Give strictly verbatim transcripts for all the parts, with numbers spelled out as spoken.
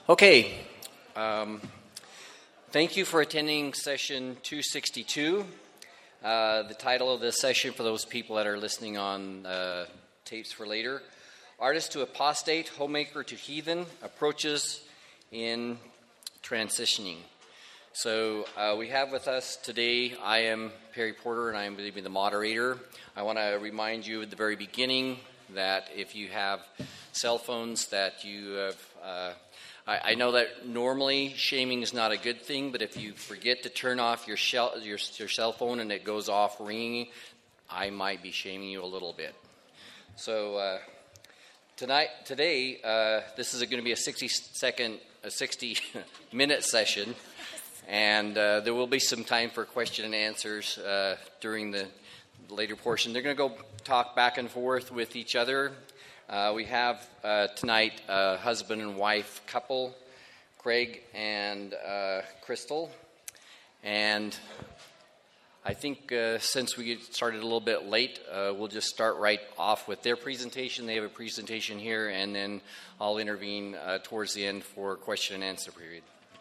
Okay, um, thank you for attending session two sixty-two. Uh, the title of this session, for those people that are listening on uh, tapes for later, Artist to Apostate, Homemaker to Heathen, Approaches in Transitioning. So uh, we have with us today, I am Perry Porter, and I am going to be the moderator. I want to remind you at the very beginning that if you have cell phones that you have... Uh, I, I know that normally shaming is not a good thing, but if you forget to turn off your, shell, your, your cell phone and it goes off ringing, I might be shaming you a little bit. So uh, tonight, today, uh, this is going to be a sixty second, a sixty minute session, and uh, there will be some time for question and answers uh, during the later portion. They're going to go talk back and forth with each other. Uh, we have uh, tonight a husband and wife couple, Craig and uh, Crystal. And I think uh, since we started a little bit late, uh, we'll just start right off with their presentation. They have a presentation here, and then I'll intervene uh, towards the end for question and answer period.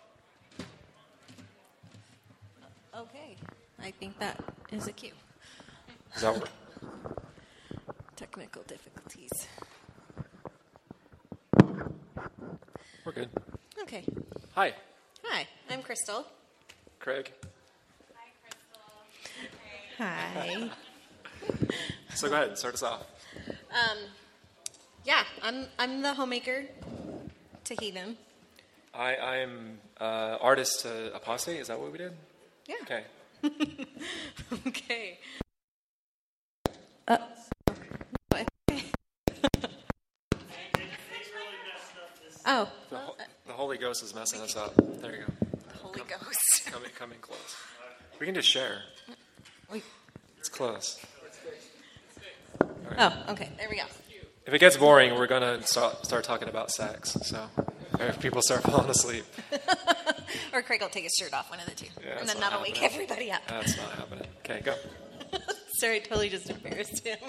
Okay, I think that is a cue. Does that work? Technical difficulties. We're good. Okay. Hi, Hi, I'm Crystal. Craig. Hi. So go ahead, start us off. Um, yeah, I'm I'm the homemaker to Heathen. I, I'm uh, artist to apostate. Is that what we did? Yeah. Okay. Okay. Uh, oh. The, ho- the Holy Ghost is messing us up. There you go. Holy Come- Ghost. Come in, come in close. We can just share. Wait. It's close. Oh, okay. There we go. If it gets boring, we're going to start, start talking about sex. So if people start falling asleep. Or Craig will take his shirt off, one of the two. Yeah, and that's then not that'll wake happening. everybody up. That's not happening. Okay, go. Sorry, I totally just embarrassed him.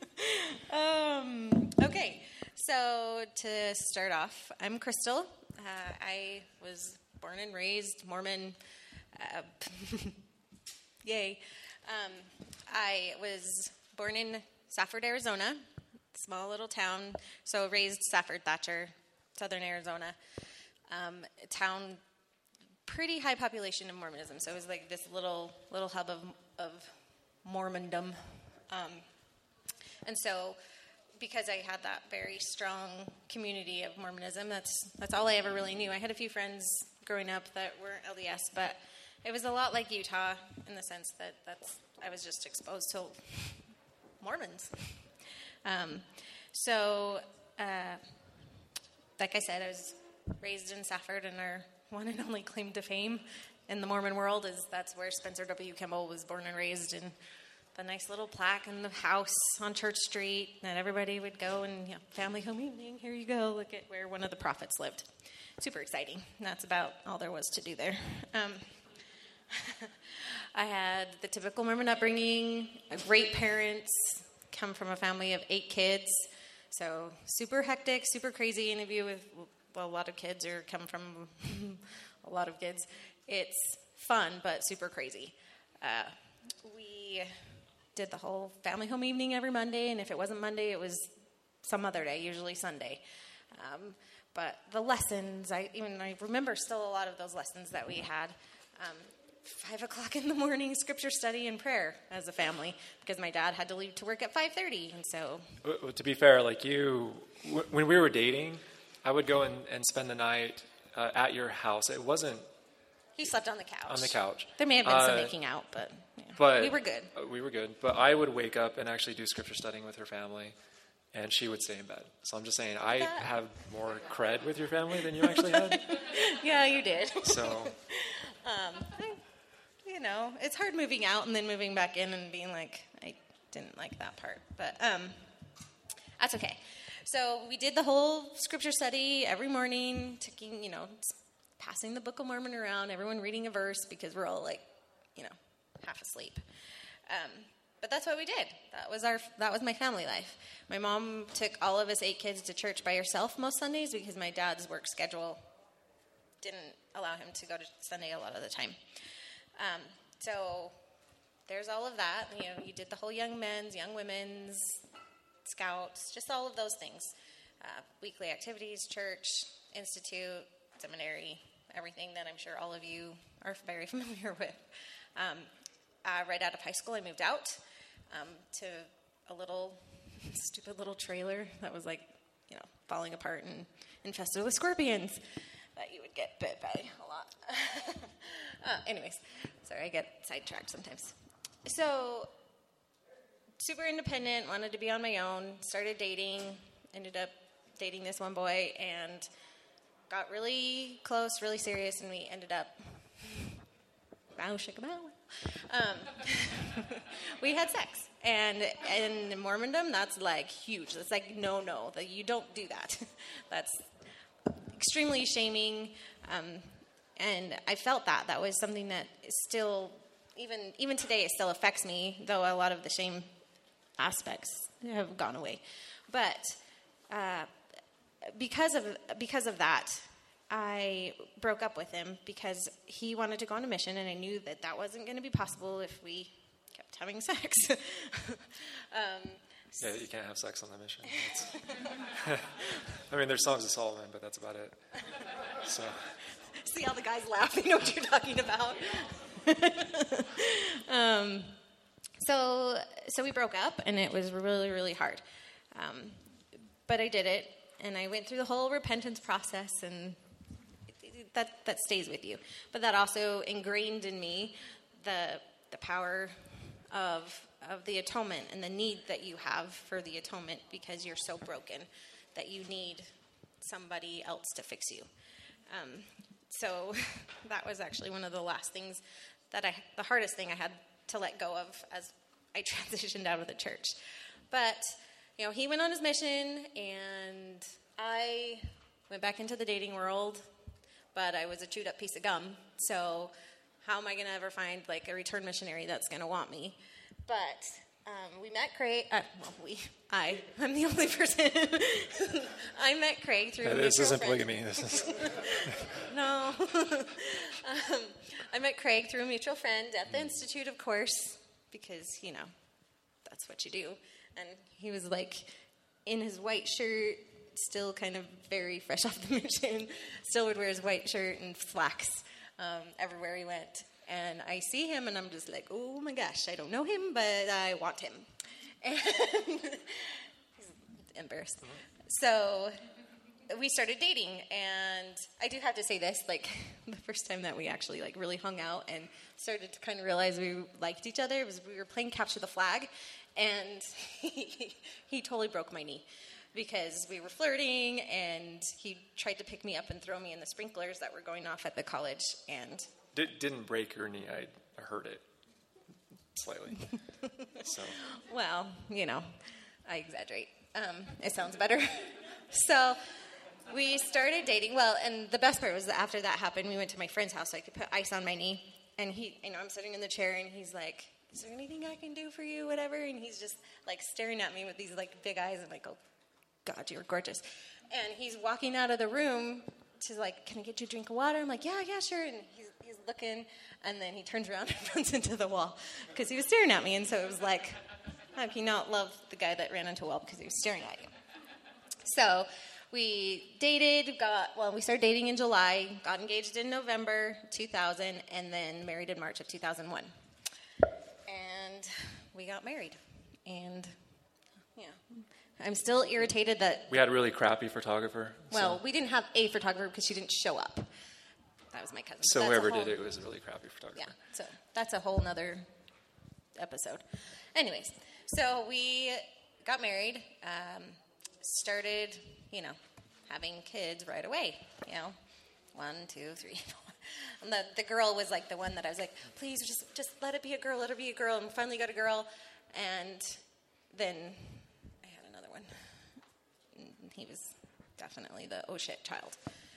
um, okay, so to start off, I'm Crystal. Uh, I was born and raised Mormon. Uh, yay. Um, I was born in Safford, Arizona, small little town. So raised Safford, Thatcher, southern Arizona. Um, a town, pretty high population of Mormonism. So it was like this little little hub of of Mormondom. Um, and so because I had that very strong community of Mormonism, that's that's all I ever really knew. I had a few friends growing up that were L D S, but it was a lot like Utah in the sense that that's I was just exposed to Mormons. Um, so, uh, like I said, I was raised in Safford, and our one and only claim to fame in the Mormon world is that's where Spencer W. Kimball was born and raised, and the nice little plaque in the house on Church Street that everybody would go and, you know, family home evening, here you go, look at where one of the prophets lived. Super exciting. That's about all there was to do there. Um, I had the typical Mormon upbringing, great parents, come from a family of eight kids, so super hectic, super crazy. Any of you with well, a lot of kids or come from a lot of kids, it's fun, but super crazy. Uh, we did the whole family home evening every Monday, and if it wasn't Monday, it was some other day, usually Sunday. Um, but the lessons, I even I remember still a lot of those lessons that we had. Um, Five o'clock in the morning, scripture study and prayer as a family, because my dad had to leave to work at five thirty, and so. Well, to be fair, like you, w- when we were dating, I would go and, and spend the night uh, at your house. It wasn't. He slept on the couch. On the couch. There may have been uh, some making out, but, yeah. but we were good. Uh, we were good. But I would wake up and actually do scripture studying with her family, and she would stay in bed. So I'm just saying, I That... have more cred with your family than you actually had. Yeah, you did. So. um, I, you know, it's hard moving out and then moving back in and being like, I didn't like that part. But um, that's okay. So we did the whole scripture study every morning, taking, you know, passing the Book of Mormon around, everyone reading a verse because we're all like, you know, half asleep. Um, but that's what we did. That was our, that was my family life. My mom took all of us eight kids to church by herself most Sundays because my dad's work schedule didn't allow him to go to Sunday a lot of the time. Um, so there's all of that. You know, you did the whole young men's, young women's, scouts, just all of those things. Uh, weekly activities, church, institute, seminary, everything that I'm sure all of you are very familiar with. Um, uh, right out of high school, I moved out um, to a little stupid little trailer that was like, you know, falling apart and infested with scorpions that you would get bit by a lot. uh, anyways, sorry, I get sidetracked sometimes. So, super independent, wanted to be on my own, started dating, ended up dating this one boy, and got really close, really serious, and we ended up, bow, shaka, bow. Um, we had sex. And in Mormondom, that's like huge. That's like, no, no, that you don't do that. That's extremely shaming. Um, and I felt that. That was something that is still, even even today, it still affects me, though a lot of the shame aspects have gone away. But uh, because of because of that, I broke up with him because he wanted to go on a mission, and I knew that that wasn't going to be possible if we kept having sex. um, yeah, you can't have sex on the mission. I mean, there's Songs of Solomon, but that's about it. So, see all the guys laughing, know what you're talking about. um, so, so we broke up, and it was really, really hard. Um, but I did it, and I went through the whole repentance process, and that that stays with you. But that also ingrained in me the the power of of the atonement and the need that you have for the atonement, because you're so broken that you need somebody else to fix you. Um, so that was actually one of the last things that I, the hardest thing I had to let go of as I transitioned out of the church. But, you know, he went on his mission, and I went back into the dating world, but I was a chewed up piece of gum. So how am I going to ever find, like, a return missionary that's going to want me? But um, we met Craig. Uh, well, we. I. I'm the only person. I met Craig through. Yeah, a this isn't friend. polygamy. This is. No. um, I met Craig through a mutual friend at the Institute, of course, because you know that's what you do. And he was like in his white shirt, still kind of very fresh off the mission. Still would wear his white shirt and slacks um, everywhere he went. And I see him, and I'm just like, oh, my gosh, I don't know him, but I want him. And he's embarrassed. So we started dating, and I do have to say this, like, the first time that we actually, like, really hung out and started to kind of realize we liked each other was we were playing Capture the Flag, and he, he totally broke my knee because we were flirting, and he tried to pick me up and throw me in the sprinklers that were going off at the college, and... Did, didn't break your knee. I, I hurt it slightly. So. Well, you know, I exaggerate. Um, it sounds better. So we started dating. Well, and the best part was that after that happened, we went to my friend's house so I could put ice on my knee. And he, you know, I'm sitting in the chair, and he's like, "Is there anything I can do for you, whatever?" And he's just like staring at me with these like big eyes. I'm like, "Oh, God, you're gorgeous." And he's walking out of the room to like, "Can I get you a drink of water?" I'm like, "Yeah, yeah, sure." And he's he's looking, and then he turns around and runs into the wall because he was staring at me. And so it was like, how can you not love the guy that ran into a wall because he was staring at you? So we dated, got, well, we started dating in July, got engaged in November two thousand, and then married in March of two thousand one. And we got married. And, yeah, I'm still irritated that... We had a really crappy photographer. Well, so. we didn't have a photographer because she didn't show up. That was my cousin. So That's whoever whole, did it was a really crappy photographer. Yeah, so that's a whole nother episode. Anyways, so we got married, um, started, you know, having kids right away. You know, one, two, three, four. And the, the girl was like the one that I was like, please just just let it be a girl, let her be a girl. And we finally got a girl. And then I had another one. And he was definitely the oh shit child.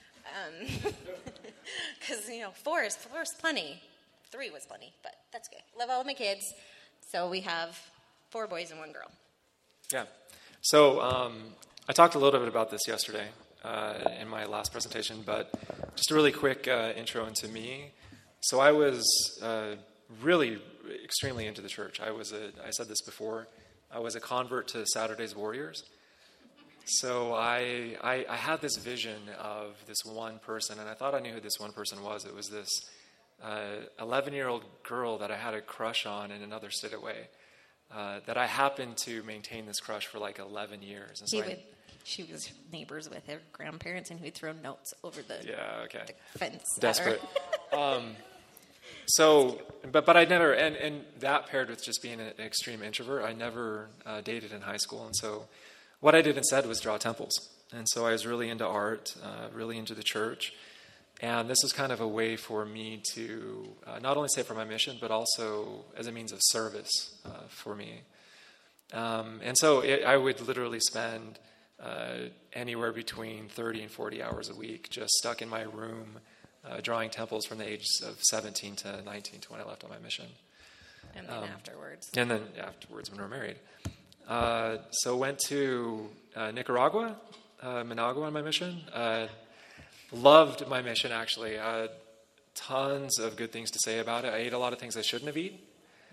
Because, um, you know, four is, four is plenty. Three was plenty, but that's good. Love all of my kids. So we have four boys and one girl. Yeah. So um, I talked a little bit about this yesterday. uh, in my last presentation, but just a really quick uh, intro into me. So I was uh, really extremely into the church. I was a, I said this before, I was a convert to Saturday's Warriors. So I, I, I had this vision of this one person, and I thought I knew who this one person was. It was this uh, eleven-year-old girl that I had a crush on in another state away. Uh, that I happened to maintain this crush for like eleven years. And so He I, would, she was neighbors with her grandparents, and he would throw notes over the, yeah, okay. the fence. at her. Desperate. um, so, but but I never, and, and that paired with just being an extreme introvert, I never uh, dated in high school. And so what I did instead was draw temples. And so I was really into art, uh, really into the church. And this was kind of a way for me to uh, not only save for my mission, but also as a means of service uh, for me. Um, and so it, I would literally spend uh, anywhere between thirty and forty hours a week just stuck in my room uh, drawing temples from the ages of seventeen to nineteen to when I left on my mission. And then Um, afterwards. And then afterwards when we were married. Uh, so went to uh, Nicaragua, uh, Managua on my mission. Uh, loved my mission, actually. Uh, tons of good things to say about it. I ate a lot of things I shouldn't have eaten.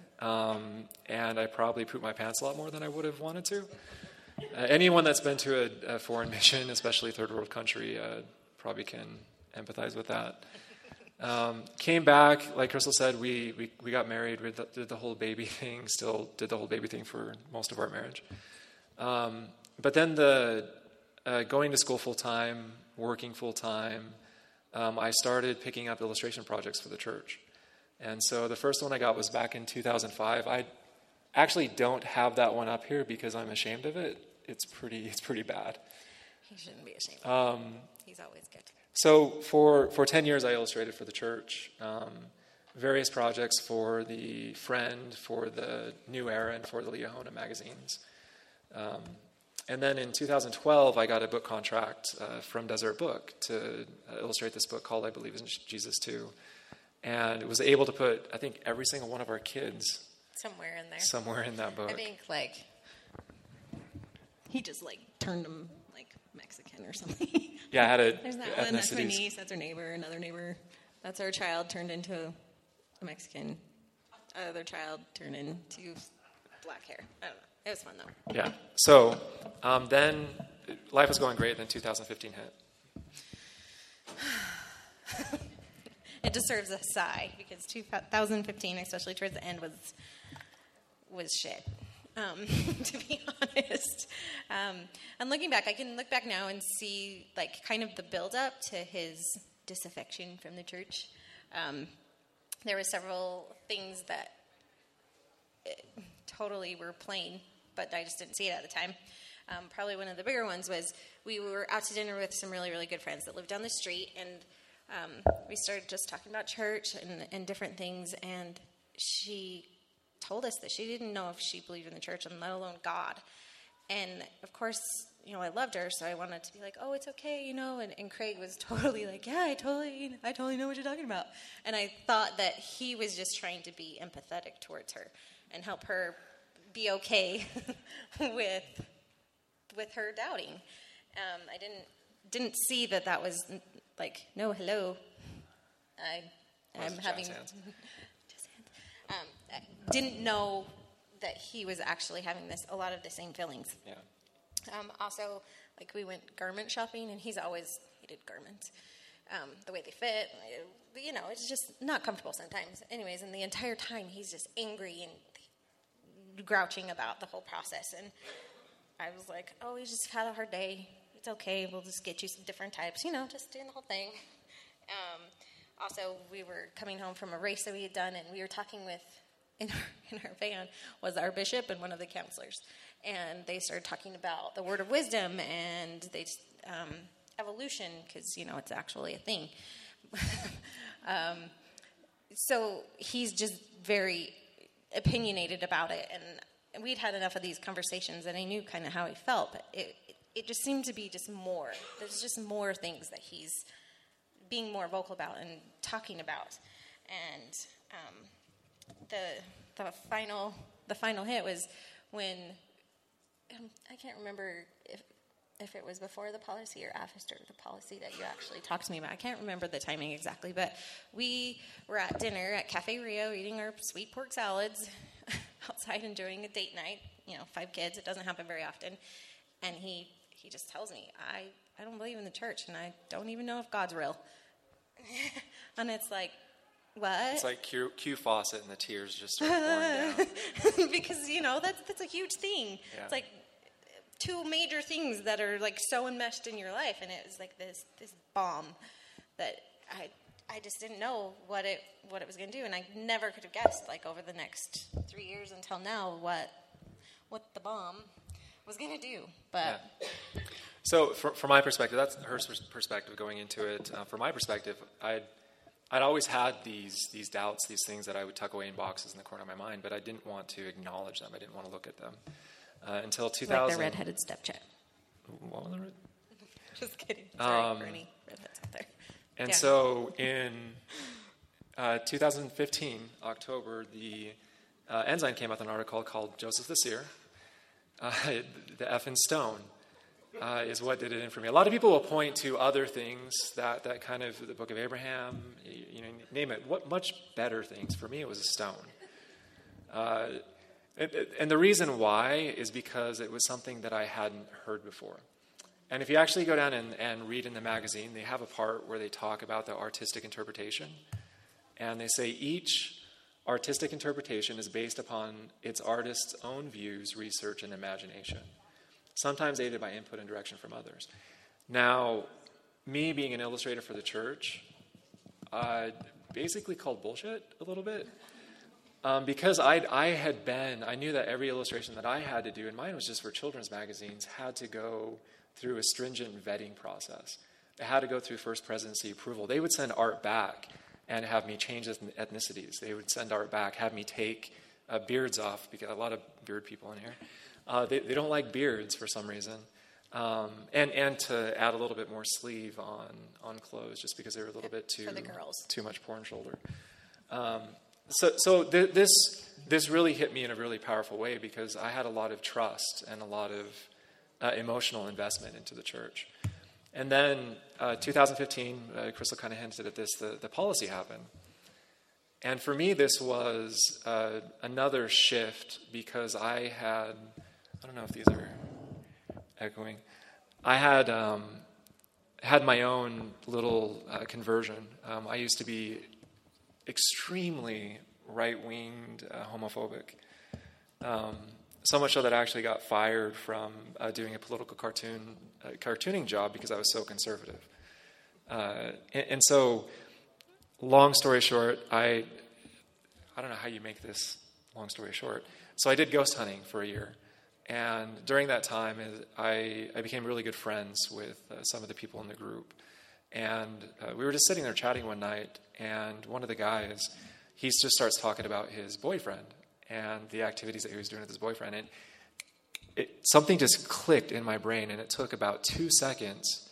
Um, and I probably pooped my pants a lot more than I would have wanted to. Uh, anyone that's been to a, a foreign mission, especially third world country, uh, probably can empathize with that. Um, came back, like Crystal said, we, we, we got married, we did the whole baby thing, still did the whole baby thing for most of our marriage. Um, but then the uh, going to school full time, working full time, um, I started picking up illustration projects for the church. And so the first one I got was back in two thousand five. I actually don't have that one up here because I'm ashamed of it. It's pretty, it's pretty bad. He shouldn't be ashamed. Um, He's always good. So for, for ten years, I illustrated for the church, um, various projects for the Friend, for the New Era, and for the Liahona magazines. Um, and then in two thousand twelve, I got a book contract uh, from Desert Book to uh, illustrate this book called I Believe in Jesus Too. And was able to put, I think, every single one of our kids Somewhere in there. somewhere in that book. I think, like, he just, like, turned him, like, Mexican or something. Yeah, I had a There's that one. That's our ethnicities. niece. That's our neighbor. Another neighbor. That's our child turned into a Mexican. Other child turned into black hair. I don't know. It was fun, though. Yeah. So um, then life was going great. Then two thousand fifteen hit. It deserves a sigh because two thousand fifteen, especially towards the end, was was shit. Um, to be honest, um, and looking back, I can look back now and see like kind of the build up to his disaffection from the church. Um, there were several things that it, totally were plain, but I just didn't see it at the time. Um, probably one of the bigger ones was we were out to dinner with some really, really good friends that lived down the street, and um, we started just talking about church and, and different things, and she told us that she didn't know if she believed in the church, and let alone God. And, of course, you know, I loved her, so I wanted to be like, oh, it's okay, you know, and, and Craig was totally like, yeah, I totally, I totally know what you're talking about. And I thought that he was just trying to be empathetic towards her and help her be okay with with her doubting. Um, I didn't didn't see that that was like, no, hello, I I'm Just having. hands. Just hands. Um, I didn't know that he was actually having this a lot of the same feelings. Yeah. Um, also, like we went garment shopping, and he's always hated garments, um, the way they fit. You know, it's just not comfortable sometimes. Anyways, and the entire time he's just angry and grouching about the whole process. And I was like, oh, he just had a hard day. It's okay. We'll just get you some different types. You know, just doing the whole thing. Um, also, we were coming home from a race that we had done, and we were talking with, in our, in our van, was our bishop and one of the counselors. And they started talking about the word of wisdom and they um, evolution, because, you know, it's actually a thing. um, so he's just very opinionated about it. And we'd had enough of these conversations, and I knew kind of how he felt. But it, it, it just seemed to be just more. There's just more things that he's being more vocal about and talking about. And um, the the final the final hit was when... Um, I can't remember if if it was before the policy or after the policy that you actually talked to me about. I can't remember the timing exactly, but we were at dinner at Cafe Rio eating our sweet pork salads outside enjoying a date night. You know, five kids. It doesn't happen very often. And he, he just tells me, I, I don't believe in the church, and I don't even know if God's real. And it's like, what? It's like Q, Q Fawcett and the tears just start pouring down. Because, you know, that's that's a huge thing. Yeah. It's like two major things that are like so enmeshed in your life, and it was like this this bomb that I I just didn't know what it what it was going to do, and I never could have guessed, like, over the next three years until now what what the bomb was going to do. But yeah. So from, from my perspective, that's her perspective going into it. Uh, from my perspective, I'd I'd always had these these doubts, these things that I would tuck away in boxes in the corner of my mind, but I didn't want to acknowledge them. I didn't want to look at them uh, until two thousand. Like the redheaded stepchild. What was the red? Just kidding. Sorry Um, for any redheads out there. And Yeah. so in uh, two thousand fifteen, October, the uh, Ensign came out with an article called Joseph the Seer. Uh, the F in stone uh, is what did it in for me. A lot of people will point to other things that, that kind of, the Book of Abraham, you, you know, name it, what much better things. For me, it was a stone. Uh, it, it, and the reason why is because it was something that I hadn't heard before. And if you actually go down and, and read in the magazine, they have a part where they talk about the artistic interpretation. And they say each artistic interpretation is based upon its artist's own views, research, and imagination, sometimes aided by input and direction from others. Now, me being an illustrator for the church, I basically called bullshit a little bit. Um, because I I had been, I knew that every illustration that I had to do, and mine was just for children's magazines, had to go through a stringent vetting process. It had to go through First Presidency approval. They would send art back and have me change ethnicities. They would send art back, have me take uh, beards off, because a lot of beard people in here. Uh, they, they don't like beards for some reason. Um, and, and to add a little bit more sleeve on, on clothes, just because they were a little bit too, For the girls. too much porn shoulder. Um, so so th- this this really hit me in a really powerful way, because I had a lot of trust and a lot of uh, emotional investment into the church. And then uh, two thousand fifteen, uh, Crystal kind of hinted at this, the, the policy happened. And for me, this was uh, another shift, because I had, I don't know if these are echoing, I had um, had my own little uh, conversion. Um, I used to be extremely right-winged, uh, homophobic. Um, so much so that I actually got fired from uh, doing a political cartoon uh, cartooning job because I was so conservative. Uh, and, and so, long story short, I I don't know how you make this long story short. So I did ghost hunting for a year. And during that time, I, I became really good friends with uh, some of the people in the group. And uh, we were just sitting there chatting one night, and one of the guys, he just starts talking about his boyfriend and the activities that he was doing with his boyfriend. And it, something just clicked in my brain, and it took about two seconds.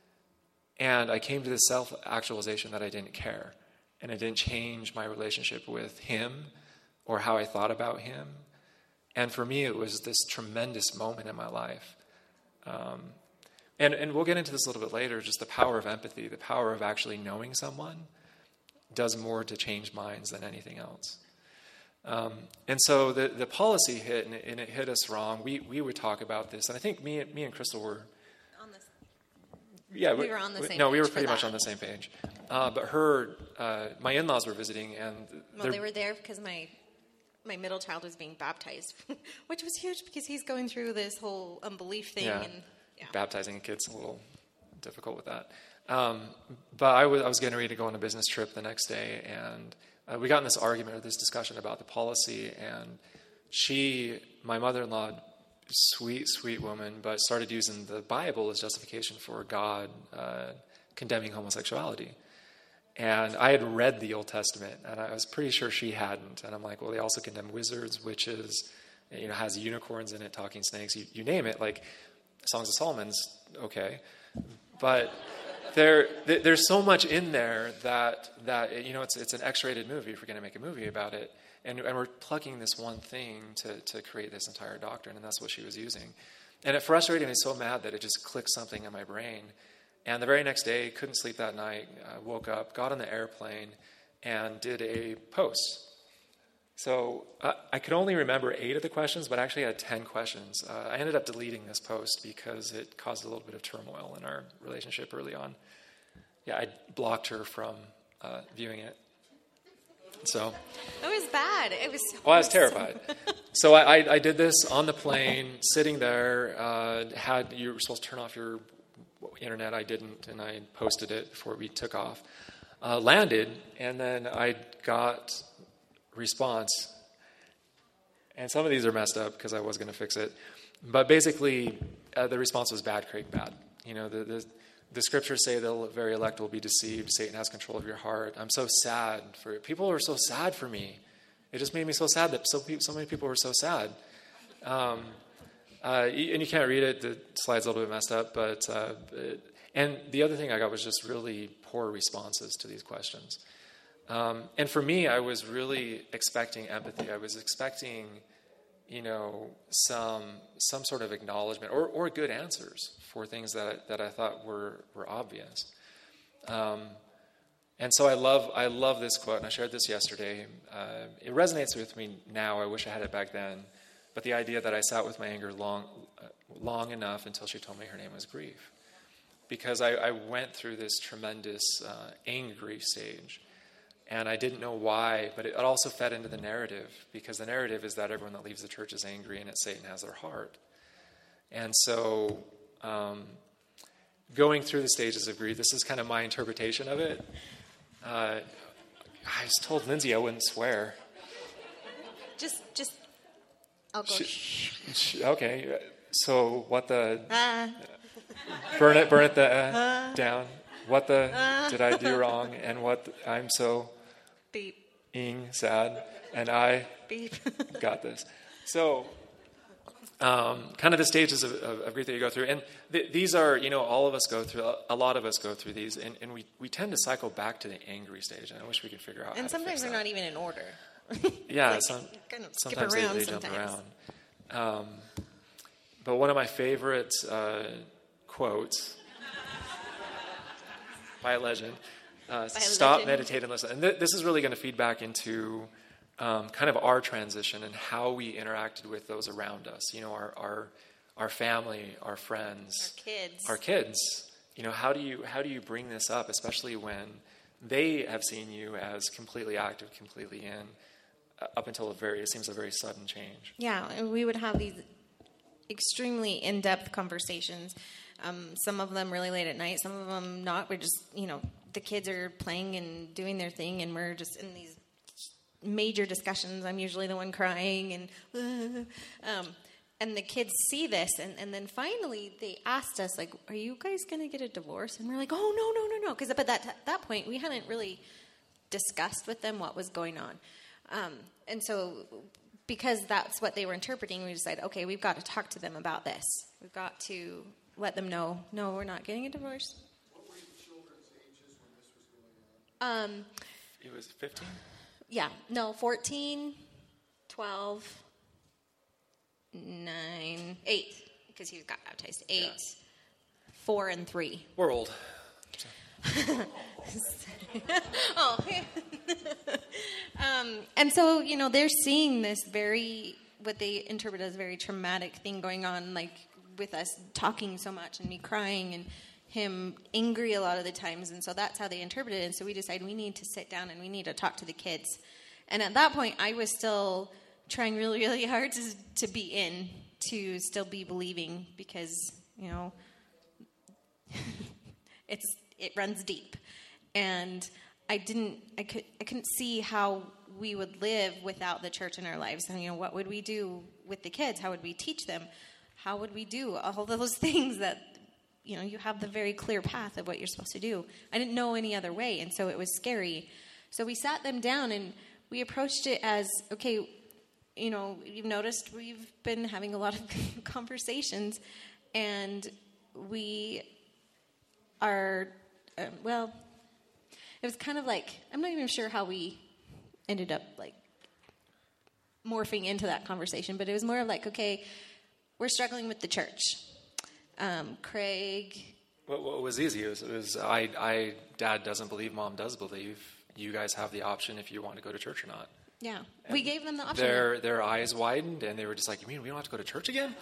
And I came to the self-actualization that I didn't care. And it didn't change my relationship with him or how I thought about him. And for me, it was this tremendous moment in my life. Um, and, and we'll get into this a little bit later, just the power of empathy, the power of actually knowing someone does more to change minds than anything else. Um, and so the, the policy hit, and it, and it hit us wrong. We we would talk about this, and I think me, me and Crystal were... On this. Yeah, We were on the same No, we were page for pretty much that. on the same page. Uh, but her, uh, my in-laws were visiting, and Well, they're- they were there because my my middle child was being baptized, which was huge because he's going through this whole unbelief thing. Yeah. And yeah. baptizing a kid's a little difficult with that. Um, but I was I was getting ready to go on a business trip the next day, and uh, we got in this argument or this discussion about the policy. And she, my mother-in-law, sweet, sweet woman, but started using the Bible as justification for God uh, condemning homosexuality. And I had read the Old Testament, and I was pretty sure she hadn't. And I'm like, well, they also condemn wizards, witches, you know, has unicorns in it, talking snakes, you, you name it. Like, Songs of Solomon's okay. But there, th- there's so much in there that, that you know, it's it's an X-rated movie if we're going to make a movie about it. And, and we're plucking this one thing to, to create this entire doctrine, and that's what she was using. And it frustrated me so mad that it just clicked something in my brain. And the very next day, couldn't sleep that night, uh, woke up, got on the airplane, and did a post. So uh, I could only remember eight of the questions, but I actually had ten questions. Uh, I ended up deleting this post because it caused a little bit of turmoil in our relationship early on. Yeah, I blocked her from uh, viewing it. So It was bad. It was. So well, I was terrified. So I, I, I did this on the plane, sitting there. Uh, had you were supposed to turn off your internet. I didn't, and I posted it before we took off. Uh, landed, and then I got response. And some of these are messed up because I was going to fix it. But basically, uh, the response was bad, Craig, bad. You know, the, the the scriptures say the very elect will be deceived. Satan has control of your heart. I'm so sad for it. People were so sad for me. It just made me so sad that so, pe- so many people were so sad. Um, uh, and you can't read it. The slide's a little bit messed up. But uh, it, and the other thing I got was just really poor responses to these questions. Um, and for me, I was really expecting empathy. I was expecting, you know, some some sort of acknowledgement or, or good answers for things that I, that I thought were were obvious. Um, and so I love I love this quote, and I shared this yesterday. Uh, it resonates with me now. I wish I had it back then. But the idea that I sat with my anger long uh, long enough until she told me her name was grief, because I, I went through this tremendous uh, angry stage. And I didn't know why, but it also fed into the narrative, because the narrative is that everyone that leaves the church is angry and that Satan has their heart. And so um, going through the stages of grief, this is kind of my interpretation of it. Uh, I just told Lindsay I wouldn't swear. Just, just, I'll go. She, she, okay, so what the, Uh, burn it, burn it the, uh, down. What the uh, did I do wrong? And what the, I'm so beep. ing sad, and I Beep. got this. So, um, kind of the stages of, of, of grief that you go through, and th- these are, you know, all of us go through. A lot of us go through these, and, and we, we tend to cycle back to the angry stage. And I wish we could figure out. And how sometimes to fix they're that. not even in order. Yeah, like, some, kind of skip sometimes around they, they sometimes. jump around. Um, but one of my favorite uh, quotes. By a legend. Uh, By a stop, legend. meditate, and listen. And th- this is really going to feed back into um, kind of our transition and how we interacted with those around us. You know, our our, our family, our friends, Our kids. our kids. You know, how do you how do you bring this up, especially when they have seen you as completely active, completely in, uh, up until a very it seems a very sudden change. Yeah, and we would have these extremely in-depth conversations. Um, some of them really late at night, some of them not. We're just, you know, the kids are playing and doing their thing, and we're just in these major discussions. I'm usually the one crying, and uh, um, and the kids see this, and, and then finally they asked us, like, "Are you guys going to get a divorce?" And we're like, "Oh, no, no, no, no," because at that that point we hadn't really discussed with them what was going on, um, and so because that's what they were interpreting, we decided, okay, we've got to talk to them about this. We've got to let them know, no, we're not getting a divorce. What were the children's ages when this was going on? Um, It was fifteen? yeah, no, fourteen, twelve, nine, eight, because he got baptized. eight, Yeah. four, and three. We're old. Oh. um, and so, you know, they're seeing this very, what they interpret as very traumatic thing going on, like with us talking so much and me crying and him angry a lot of the times. And so that's how they interpret it. And so we decided we need to sit down and we need to talk to the kids. And at that point, I was still trying really, really hard to, to be in, to still be believing, because, you know, it's it runs deep. And I didn't, I could, I couldn't see how we would live without the church in our lives. And, you know, what would we do with the kids? How would we teach them? How would we do all those things that, you know, you have the very clear path of what you're supposed to do. I didn't know any other way, and so it was scary. So we sat them down, and we approached it as, okay, you know, you've noticed we've been having a lot of conversations, and we are, uh, well, it was kind of like, I'm not even sure how we ended up, like, morphing into that conversation, but it was more of like, okay, we're struggling with the church. Um, Craig. What, what was easy it was, it was I, I, Dad doesn't believe, Mom does believe. You guys have the option if you want to go to church or not. Yeah, And we gave them the option. Their their eyes widened, and they were just like, "You mean we don't have to go to church again?"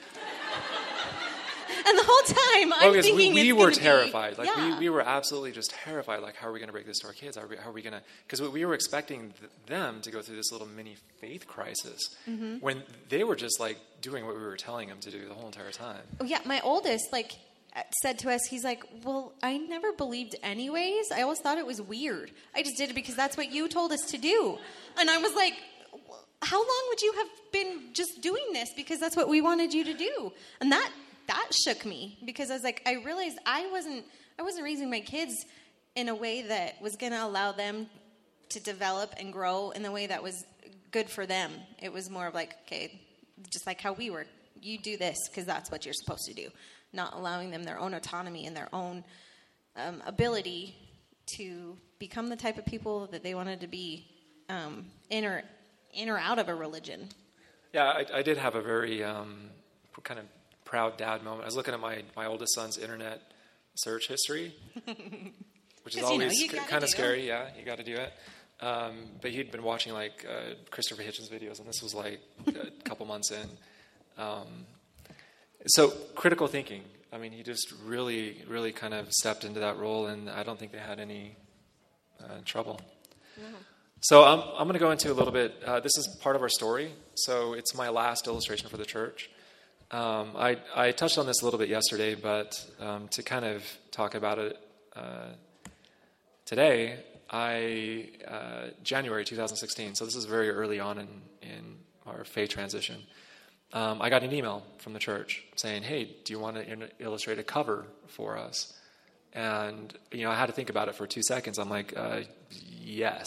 And the whole time, Well, I'm because thinking we, we it's were gonna terrified. Be, Like yeah. we, we were absolutely just terrified. Like, how are we going to break this to our kids? How are we, how are we going to? Because we were expecting th- them to go through this little mini faith crisis Mm-hmm. when they were just like doing what we were telling them to do the whole entire time. Oh, yeah, my oldest, like, said to us, he's like, well, I never believed anyways. I always thought it was weird. I just did it because that's what you told us to do. And I was like, how long would you have been just doing this because that's what we wanted you to do? And that that shook me because I was like, I realized I wasn't I wasn't raising my kids in a way that was going to allow them to develop and grow in the way that was good for them. It was more of like, okay, just like how we were. You do this because that's what you're supposed to do. Not allowing them their own autonomy and their own um, ability to become the type of people that they wanted to be um, in or in or out of a religion. Yeah, I, I did have a very um, kind of proud dad moment. I was looking at my, my oldest son's internet search history, which is 'Cause, you know, always you gotta kind of do scary. Yeah, you got to do it. Um, but he'd been watching like uh, Christopher Hitchens videos, and this was like a couple months in. Um, so critical thinking. I mean, he just really, really kind of stepped into that role, and I don't think they had any uh, trouble. No. So I'm, I'm going to go into a little bit. Uh, this is part of our story. So it's my last illustration for the church. Um, I, I touched on this a little bit yesterday, but um, to kind of talk about it uh, today, I uh, January twenty sixteen. So this is very early on in, in our faith transition. Um, I got an email from the church saying, "Hey, do you want to in- illustrate a cover for us?" And you know, I had to think about it for two seconds. I'm like, uh, "Yes."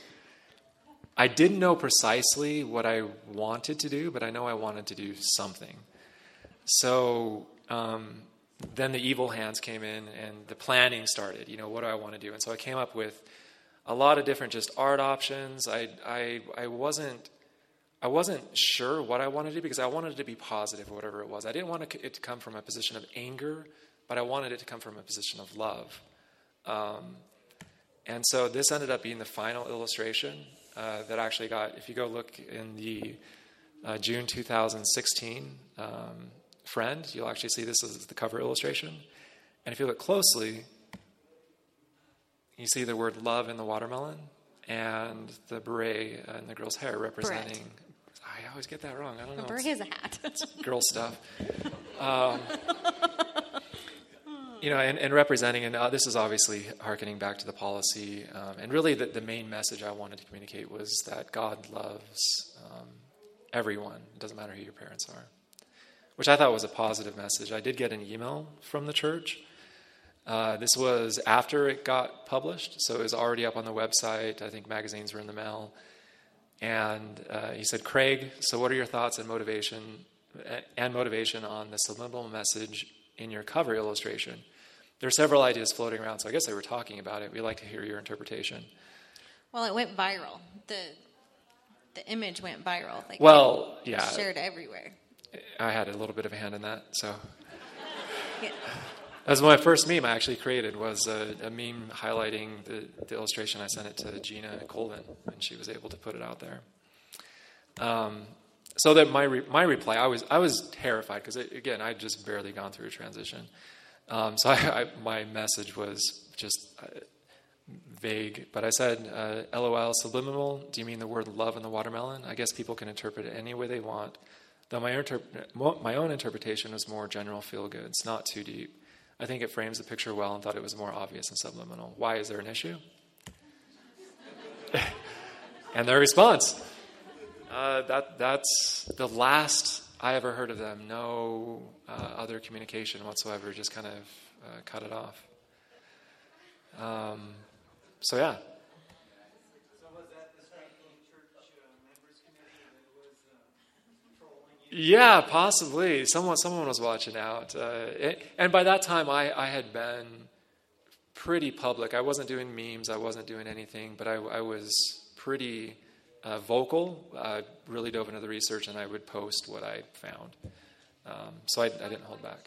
I didn't know precisely what I wanted to do, but I know I wanted to do something. So um, then the evil hands came in and the planning started. You know, what do I want to do? And so I came up with a lot of different just art options. I I I wasn't I wasn't sure what I wanted to do because I wanted it to be positive, whatever it was. I didn't want it to come from a position of anger, but I wanted it to come from a position of love. Um, and so this ended up being the final illustration. Uh, that actually got, if you go look in the uh, June two thousand sixteen um, Friend, you'll actually see this as the cover illustration. And if you look closely, you see the word love in the watermelon and the beret in the girl's hair representing, I always get that wrong. I don't know. A beret is a hat. It's girl stuff. Um, You know, and, and representing, and uh, this is obviously hearkening back to the policy, um, and really the, the main message I wanted to communicate was that God loves um, everyone. It doesn't matter who your parents are, which I thought was a positive message. I did get an email from the church. Uh, this was after it got published, so it was already up on the website. I think magazines were in the mail. And uh, he said, "Craig, so what are your thoughts and motivation and motivation on the subliminal message in your cover illustration? There are several ideas floating around, so I guess they were talking about it. We'd like to hear your interpretation." Well, it went viral. The the image went viral. Like, Well, it yeah. was shared everywhere. I had a little bit of a hand in that. So Yeah. that was my first meme I actually created, was a, a meme highlighting the, the illustration. I sent it to Gina Colvin, and she was able to put it out there. Um, so that my re- my reply, I was I was terrified because, again, I'd just barely gone through a transition. Um, so I, I, my message was just uh, vague, but I said, uh, "LOL, subliminal, do you mean the word love in the watermelon? I guess people can interpret it any way they want. Though my, inter- my own interpretation was more general feel-good. It's not too deep. I think it frames the picture well and thought it was more obvious and subliminal. Why, is there an issue?" And their response, uh, that that's the last I ever heard of them. No uh, other communication whatsoever, just kind of uh, cut it off. Um, so, yeah. So was that the Springfield Church uh, Members Committee that was uh, trolling you? Yeah, possibly. Someone someone was watching out. Uh, it, and by that time, I, I had been pretty public. I wasn't doing memes. I wasn't doing anything, but I, I was pretty uh, vocal. I really dove into the research, and I would post what I found. Um, so I, I didn't hold back.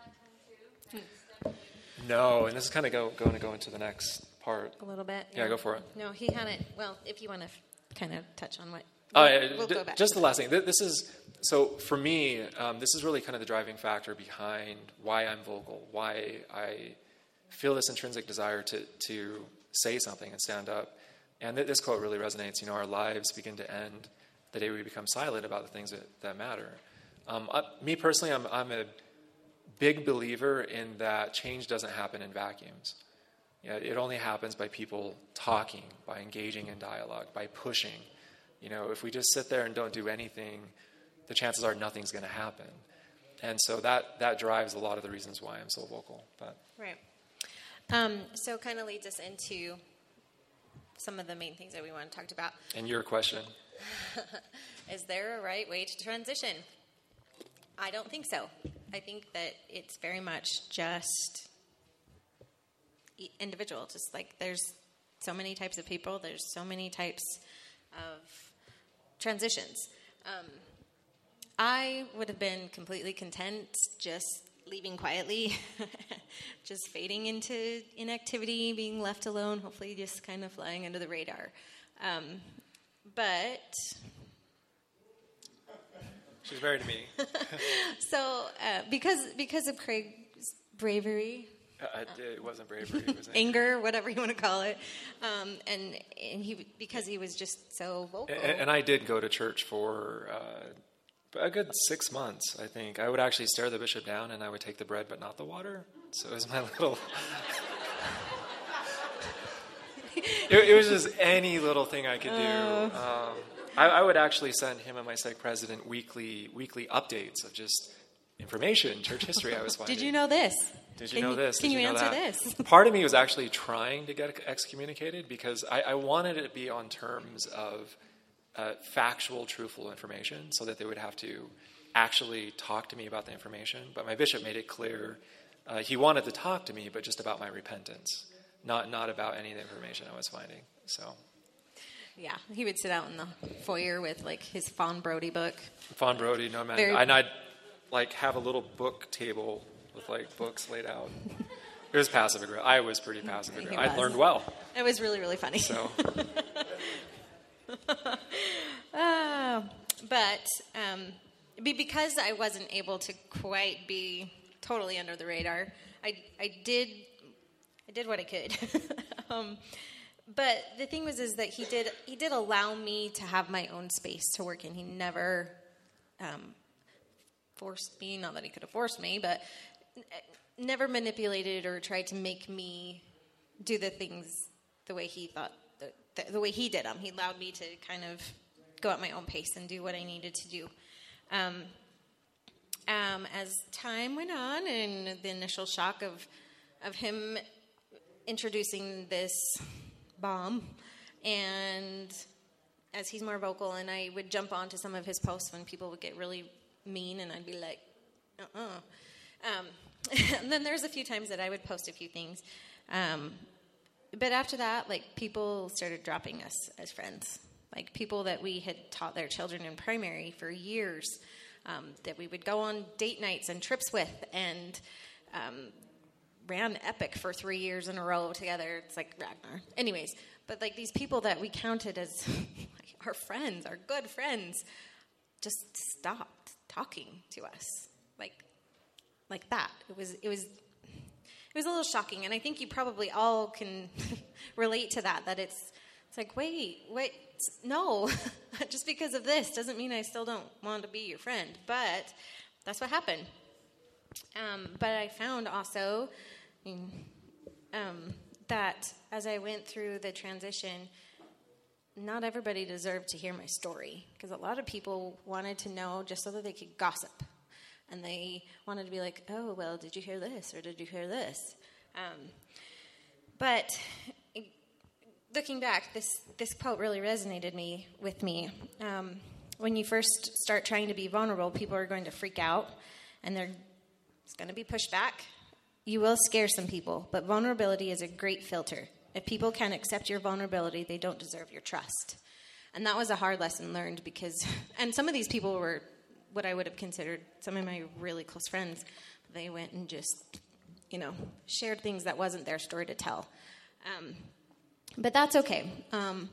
No, and this is kind of go, going to go into the next part. A little bit. Yeah, go for it. No, he hadn't. Well, if you want to f- kind of touch on what. Oh, we'll, yeah, we'll d- go back. just the last thing. Th- This is so for me. Um, this is really kind of the driving factor behind why I'm vocal, why I feel this intrinsic desire to to say something and stand up. And th- this quote really resonates. You know, our lives begin to end the day we become silent about the things that, that matter. Um, I, me personally, I'm I'm a big believer in that change doesn't happen in vacuums. Yeah, it only happens by people talking, by engaging in dialogue, by pushing. You know, if we just sit there and don't do anything, the chances are nothing's going to happen. And so that that drives a lot of the reasons why I'm so vocal. But Right. Um, so kind of leads us into some of the main things that we want to talk about. and your question, Is there a right way to transition? I don't think so. I think that it's very much just e- individual. Just like there's so many types of people, there's so many types of transitions. Um, I would have been completely content just leaving quietly, just fading into inactivity, being left alone, hopefully just kind of flying under the radar. Um, but she's married to me. so uh, because because of Craig's bravery, Uh, it wasn't bravery. It was anger, whatever you want to call it, um, and and he because he was just so vocal. And, and I did go to church for uh, a good six months, I think. I would actually stare the bishop down, and I would take the bread but not the water. So it was my little... it, it was just any little thing I could do. Um, I, I would actually send him and my psych president weekly weekly updates of just information, church history I was finding. Did you know this? Did you Can know this? Can Did you, you know answer that? this? Part of me was actually trying to get excommunicated because I, I wanted it to be on terms of uh, factual, truthful information so that they would have to actually talk to me about the information. But my bishop made it clear uh, he wanted to talk to me, but just about my repentance, not not about any of the information I was finding. So, Yeah, he would sit out in the foyer with like his Fawn Brody book. Fawn Brody, no man, Very- and I'd like have a little book table with like books laid out. It was passive aggressive. I was pretty passive He aggressive. I was. learned well. It was really, really funny. So, Uh, but um, be, because I wasn't able to quite be totally under the radar, I, I did I did what I could. um, but the thing was is that he did he did allow me to have my own space to work in. He never um, forced me. Not that he could have forced me, but n- never manipulated or tried to make me do the things the way he thought. The, the, the way he did them. He allowed me to kind of go at my own pace and do what I needed to do. Um, um, as time went on and the initial shock of of him introducing this bomb, and as he's more vocal, and I would jump onto some of his posts when people would get really mean, and I'd be like, uh-uh. Um, and then there's a few times that I would post a few things. Um, But after that, like, people started dropping us as friends. Like, people that we had taught their children in primary for years, um, that we would go on date nights and trips with, and um, ran Epic for three years in a row together. It's like Ragnar. Anyways, but, like, these people that we counted as like, our friends, our good friends, just stopped talking to us. Like, like that. It was, it was... It was a little shocking, and I think you probably all can relate to that, that it's it's like, wait, wait, no. Just because of this doesn't mean I still don't want to be your friend. But that's what happened. Um, but I found also um, that as I went through the transition, not everybody deserved to hear my story, because a lot of people wanted to know just so that they could gossip. And they wanted to be like, oh, well, did you hear this? Or did you hear this? Um, but looking back, this, this quote really resonated me with me. Um, when you first start trying to be vulnerable, people are going to freak out. And they're, it's going to be pushed back. You will scare some people. But vulnerability is a great filter. If people can't accept your vulnerability, they don't deserve your trust. And that was a hard lesson learned because... And some of these people were... what I would have considered some of my really close friends. They went and just, you know, shared things that wasn't their story to tell. Um, but that's okay. Um,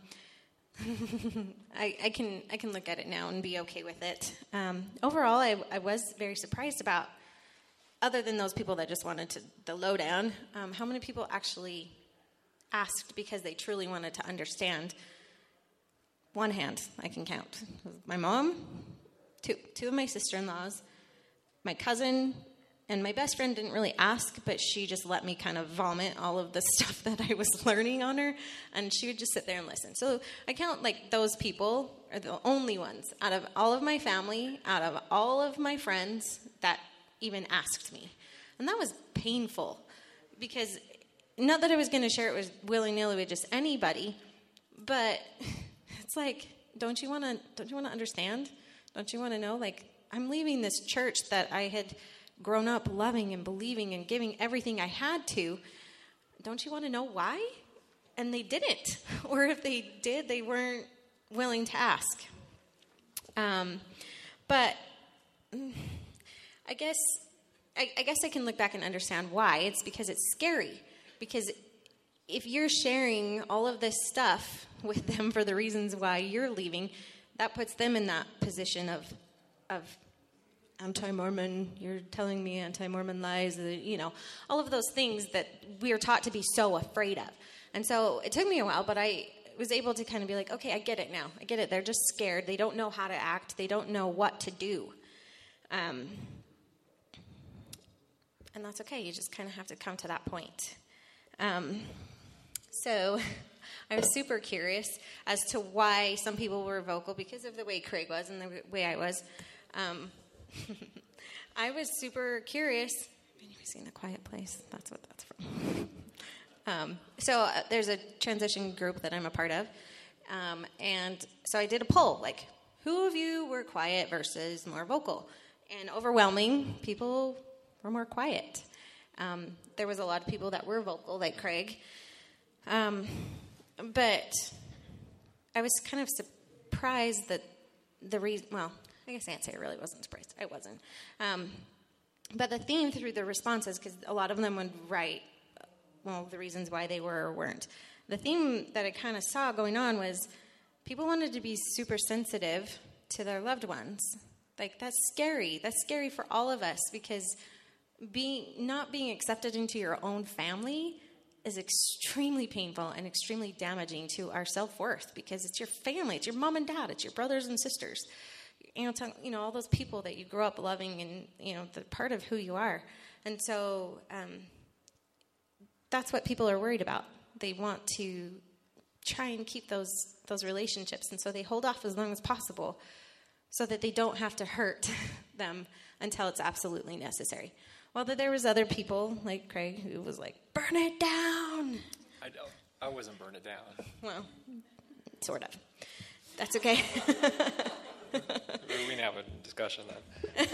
I, I can I can look at it now and be okay with it. Um, overall, I, I was very surprised about, other than those people that just wanted to, the lowdown, um, how many people actually asked because they truly wanted to understand. One hand I can count. My mom, two two of my sister-in-laws, my cousin, and my best friend didn't really ask, but she just let me kind of vomit all of the stuff that I was learning on her, and she would just sit there and listen. So I count like those people are the only ones out of all of my family, out of all of my friends that even asked me. And that was painful, because not that I was going to share it with willy-nilly with just anybody, but it's like, don't you want to don't you want to understand? Don't you want to know? Like, I'm leaving this church that I had grown up loving and believing and giving everything I had to. Don't you want to know why? And they didn't. Or if they did, they weren't willing to ask. Um, but I guess I, I guess I can look back and understand why. It's because it's scary. Because if you're sharing all of this stuff with them for the reasons why you're leaving, that puts them in that position of of anti-Mormon, you're telling me anti-Mormon lies, you know, all of those things that we are taught to be so afraid of. And so it took me a while, but I was able to kind of be like, okay, I get it now. I get it. They're just scared. They don't know how to act. They don't know what to do. Um, and that's okay. You just kind of have to come to that point. Um, so I was super curious as to why some people were vocal because of the way Craig was and the way I was. Um, I was super curious. Have you seen The Quiet Place? That's what that's from. um, so uh, there's a transition group that I'm a part of. Um, and so I did a poll, like, who of you were quiet versus more vocal? And overwhelming, people were more quiet. Um, there was a lot of people that were vocal, like Craig. Um, but I was kind of surprised that the reason, well, I guess I can't say I really wasn't surprised. I wasn't. Um, but the theme through the responses, because a lot of them would write, well, the reasons why they were or weren't. The theme that I kind of saw going on was people wanted to be super sensitive to their loved ones. Like, that's scary. That's scary for all of us, because being not being accepted into your own family is extremely painful and extremely damaging to our self-worth, because it's your family. It's your mom and dad. It's your brothers and sisters. You know, you know, all those people that you grew up loving and, you know, they're part of who you are. And so um, that's what people are worried about. They want to try and keep those those relationships. And so they hold off as long as possible so that they don't have to hurt them until it's absolutely necessary. Well, there was other people like Craig who was like, burn it down. I don't. I wasn't burn it down. Well, sort of. That's okay. We can have a discussion then.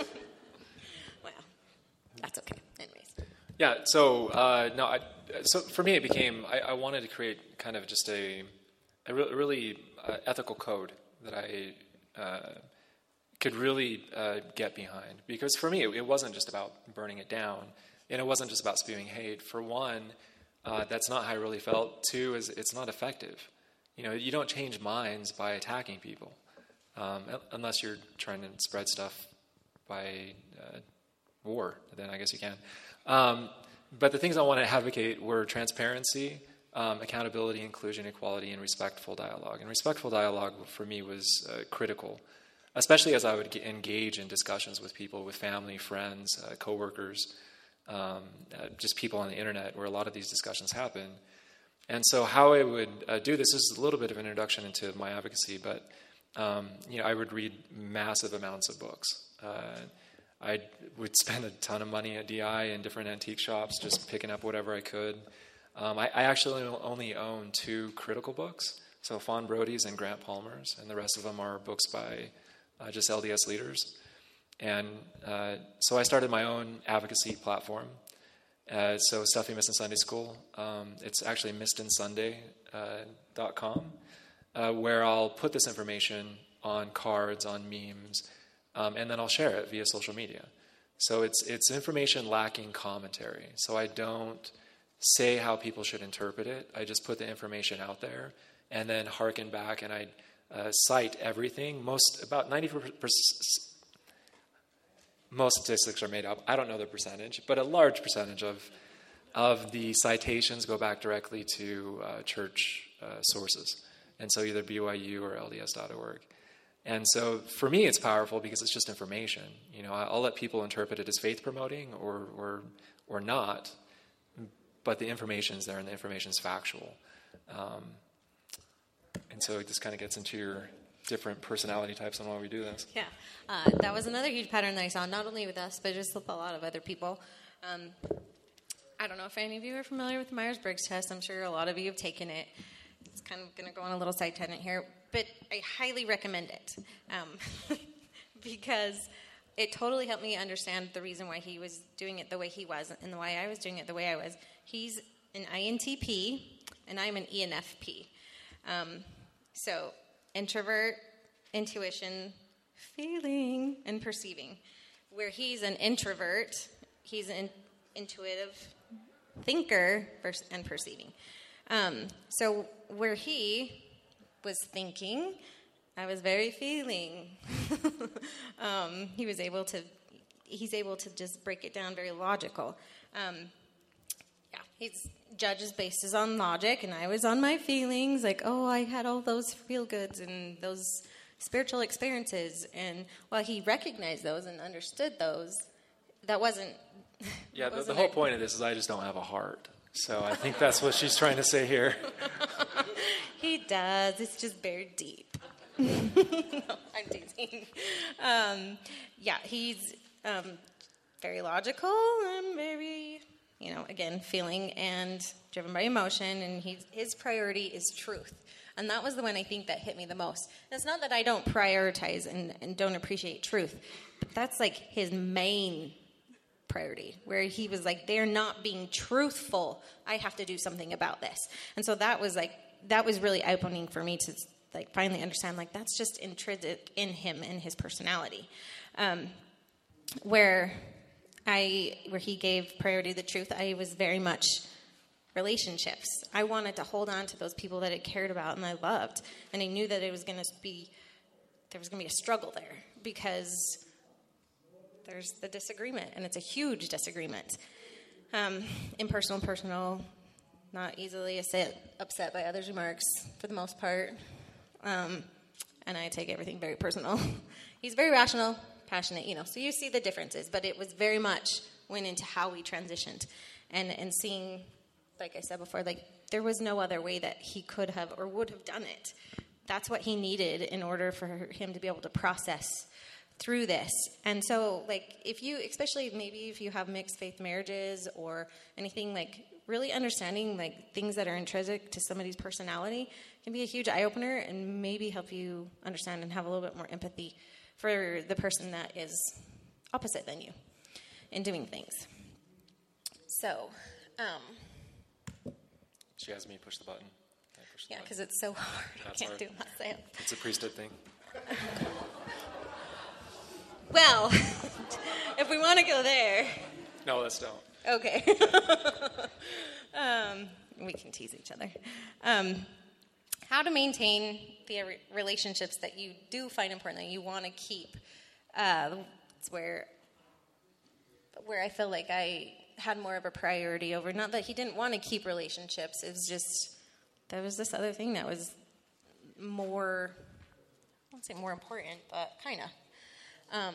Well, that's okay. Anyways. Yeah. So uh, no. I, so for me, it became I, I wanted to create kind of just a a re- really uh, ethical code that I uh, could really uh, get behind. Because for me, it, it wasn't just about burning it down, and it wasn't just about spewing hate. For one, uh, that's not how I really felt. Two, is it's not effective. You know, you don't change minds by attacking people. Um, unless you're trying to spread stuff by uh, war, then I guess you can. Um, but the things I want to advocate were transparency, um, accountability, inclusion, equality, and respectful dialogue. And respectful dialogue for me was uh, critical, especially as I would get, engage in discussions with people, with family, friends, uh, coworkers, um, uh, just people on the internet where a lot of these discussions happen. And so how I would uh, do this, this is a little bit of an introduction into my advocacy, but Um, you know, I would read massive amounts of books. Uh, I would spend a ton of money at D I and different antique shops, just picking up whatever I could. Um, I, I actually only own two critical books, so Fawn Brody's and Grant Palmer's, and the rest of them are books by uh, just L D S leaders. And uh, so I started my own advocacy platform. Uh, so Stuff You Missed in Sunday School. Um, it's actually missed in sunday dot com. Uh, where I'll put this information on cards, on memes, um, and then I'll share it via social media. So it's it's information lacking commentary. So I don't say how people should interpret it. I just put the information out there and then hearken back, and I uh, cite everything. Most about ninety percent. Most statistics are made up. I don't know the percentage, but a large percentage of of the citations go back directly to uh, church uh, sources, and so either B Y U or L D S dot org. And so for me, it's powerful because it's just information. You know, I'll let people interpret it as faith promoting or or or not, but the information is there, and the information is factual. Um, and so it just kind of gets into your different personality types on why we do this. Yeah, uh, that was another huge pattern that I saw, not only with us, but just with a lot of other people. Um, I don't know if any of you are familiar with the Myers-Briggs test. I'm sure a lot of you have taken it. It's kind of going to go on a little side tangent here, but I highly recommend it um, because it totally helped me understand the reason why he was doing it the way he was and why I was doing it the way I was. He's an I N T P, and I'm an E N F P. Um, so introvert, intuition, feeling, and perceiving. Where he's an introvert, he's an intuitive thinker and perceiving. Um, so where he was thinking, I was very feeling. um, he was able to, he's able to just break it down very logical. Um, yeah, he's judges bases on logic, and I was on my feelings, like, oh, I had all those feel-goods and those spiritual experiences. And while he recognized those and understood those, that wasn't... Yeah, the, wasn't the whole it. point of this is I just don't have a heart. So I think that's what she's trying to say here. He does. It's just very deep. No, I'm teasing. Um, yeah, he's um, very logical and very, you know, again, feeling and driven by emotion. And he's, his priority is truth. And that was the one I think that hit me the most. And it's not that I don't prioritize and, and don't appreciate truth, but that's like his main priority, where he was like, they're not being truthful. I have to do something about this. And so that was like, that was really eye-opening for me to like finally understand, like, that's just intrinsic in him and his personality. Um, where I, where he gave priority to the truth, I was very much relationships. I wanted to hold on to those people that I cared about and I loved. And I knew that it was going to be, there was going to be a struggle there because there's the disagreement, and it's a huge disagreement. Um, impersonal, personal, not easily upset, upset by others' remarks for the most part. Um, and I take everything very personal. He's very rational, passionate, you know, so you see the differences, but it was very much went into how we transitioned. And, and seeing, like I said before, like there was no other way that he could have or would have done it. That's what he needed in order for him to be able to process through this. And so, like, if you, especially maybe if you have mixed faith marriages or anything, like, really understanding, like, things that are intrinsic to somebody's personality can be a huge eye-opener and maybe help you understand and have a little bit more empathy for the person that is opposite than you in doing things. So, um... She has me push the button. Can I push the yeah, button? because it's so hard. That's I can't hard. do it myself. It's a priesthood thing. Well, if we want to go there... No, let's don't. Okay. um, we can tease each other. Um, how to maintain the re- relationships that you do find important, that you want to keep. Uh, it's where, where I feel like I had more of a priority over, not that he didn't want to keep relationships, it was just, there was this other thing that was more, I won't say more important, but kind of. Um,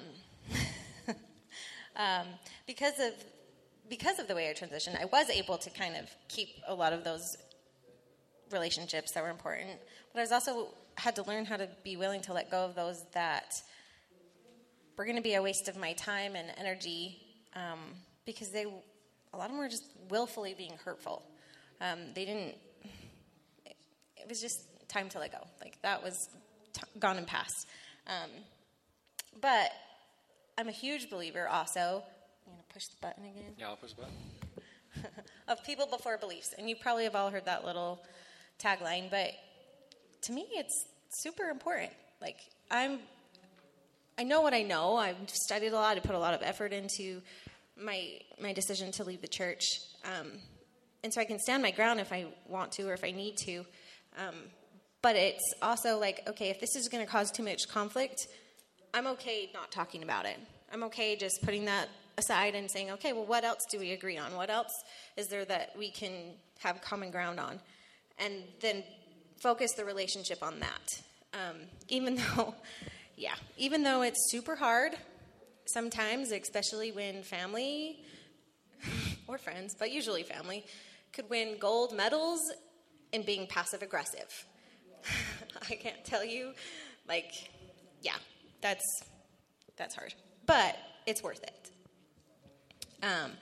um, because of because of the way I transitioned, I was able to kind of keep a lot of those relationships that were important. But I was also had to learn how to be willing to let go of those that were going to be a waste of my time and energy, um, because they a lot of them were just willfully being hurtful. Um, they didn't. It, it was just time to let go. Like that was t- gone and past. Um, But I'm a huge believer also, I'm going to push the button again, Yeah, I'll push the button. of people before beliefs. And you probably have all heard that little tagline, but to me it's super important. Like I'm I know what I know. I've studied a lot. I put a lot of effort into my my decision to leave the church. Um, and so I can stand my ground if I want to or if I need to. Um, but it's also like, okay, if this is going to cause too much conflict, I'm okay not talking about it. I'm okay just putting that aside and saying, okay, well, what else do we agree on? What else is there that we can have common ground on? And then focus the relationship on that. Um, even though, yeah, even though it's super hard sometimes, especially when family or friends, but usually family, could win gold medals in being passive aggressive. I can't tell you, like, yeah, that's that's hard, but it's worth it. Um,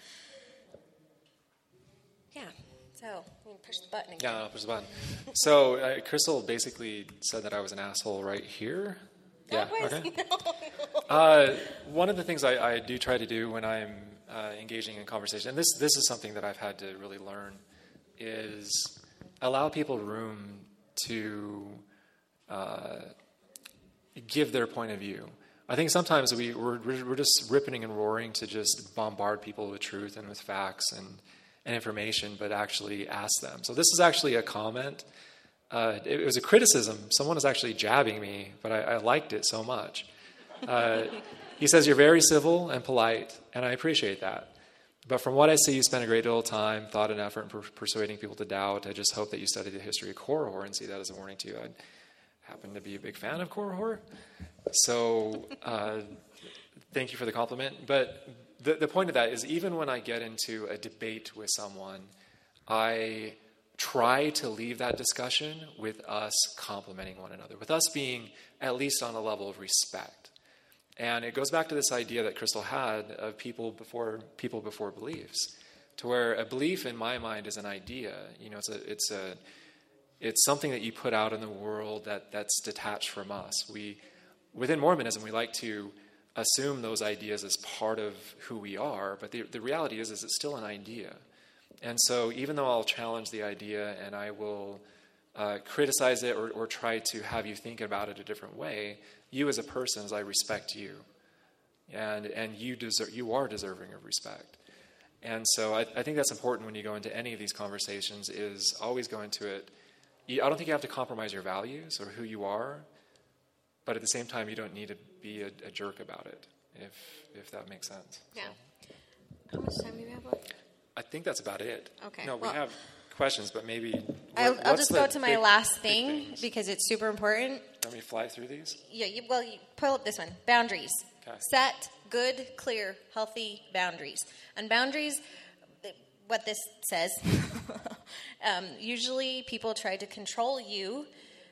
yeah. So we can push the button again. Yeah, I'll push the button. So uh, Crystal basically said that I was an asshole right here. Yeah. Always. Okay. Uh, one of the things I, I do try to do when I'm uh, engaging in conversation, and this this is something that I've had to really learn, is allow people room to uh, give their point of view. I think sometimes we we're, we're just ripping and roaring to just bombard people with truth and with facts and, and information, but actually ask them. So this is actually a comment. Uh, it, it was a criticism. Someone was actually jabbing me, but I, I liked it so much. Uh, he says, "You're very civil and polite, and I appreciate that. But from what I see, you spend a great deal of time, thought, and effort in per- persuading people to doubt. I just hope that you study the history of Korihor and see that as a warning to you." I happen to be a big fan of Korihor. So uh, thank you for the compliment. But the, the point of that is, even when I get into a debate with someone, I try to leave that discussion with us complimenting one another, with us being at least on a level of respect. And it goes back to this idea that Crystal had of people before people before beliefs, to where a belief in my mind is an idea. You know, it's a it's a it's something that you put out in the world that, that's detached from us. We within Mormonism, we like to assume those ideas as part of who we are, but the the reality is is it's still an idea. And so even though I'll challenge the idea and I will uh, criticize it or, or try to have you think about it a different way, you as a person, as I respect you, and and you deserve, you are deserving of respect. And so I, I think that's important when you go into any of these conversations, is always go into it. You, I don't think you have to compromise your values or who you are, but at the same time, you don't need to be a, a jerk about it, if if that makes sense. Yeah. So, How much time do we have left? I think that's about it. Okay, No, we well- have questions, but maybe I'll, what- I'll what's just the go to my big- last big thing things? because it's super important. Let me fly through these. Yeah, you, well, you pull up this one. Boundaries. Okay. Set good, clear, healthy boundaries. And boundaries, what this says, um, usually people try to control you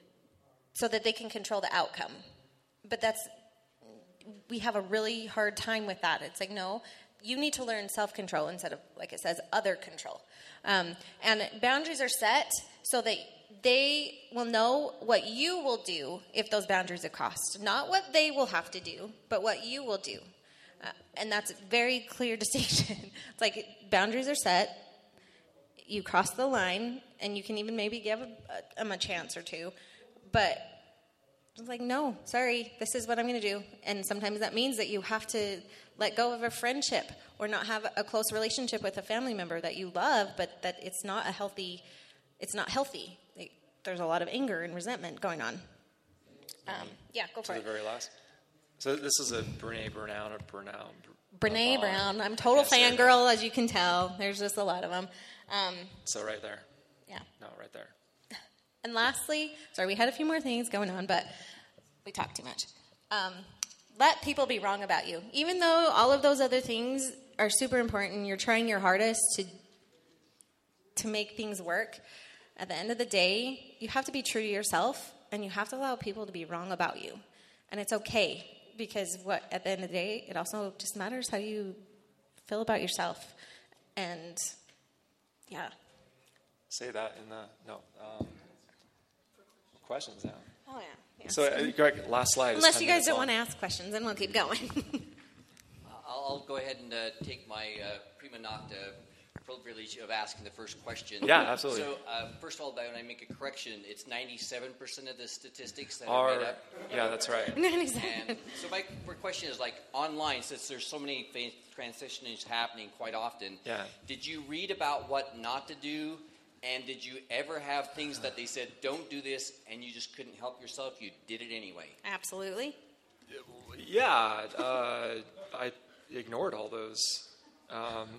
so that they can control the outcome. But that's, we have a really hard time with that. It's like, no, you need to learn self-control instead of, like it says, other control. Um, and boundaries are set so that they will know what you will do if those boundaries are crossed. Not what they will have to do, but what you will do. Uh, and that's a very clear distinction. It's like boundaries are set, you cross the line, and you can even maybe give a, a, them a chance or two. But it's like, no, sorry, this is what I'm going to do. And sometimes that means that you have to let go of a friendship or not have a close relationship with a family member that you love, but that it's not a healthy, it's not healthy. Like, there's a lot of anger and resentment going on. Um, yeah, go for To it. the very last. So this is a Brene Brown or Brown. Brene Brown. I'm a total Can't say her fangirl, as you can tell. There's just a lot of them. Um, So right there. yeah. No, right there. And lastly, sorry, we had a few more things going on, but we talked too much. Um, let people be wrong about you. Even though all of those other things are super important, you're trying your hardest to to make things work. At the end of the day, you have to be true to yourself, and you have to allow people to be wrong about you. And it's okay, because what at the end of the day, it also just matters how you feel about yourself. And yeah. Say that in the no um, questions now. Oh, yeah. Yes. So uh, Greg, last slide. is Unless ten you guys minutes don't long. want to ask questions, then we'll keep going. I'll, I'll go ahead and uh, take my uh, prima nocta privilege of asking the first question. Yeah, absolutely. So, uh, first of all, when I make a correction, it's ninety-seven percent of the statistics that are, Are, made up. yeah, that's right. And so my question is, like, online, since there's so many faith transitionings happening quite often, Yeah. did you read about what not to do? And did you ever have things that they said, don't do this, and you just couldn't help yourself? You did it anyway. Absolutely. Yeah, uh, I ignored all those. Um,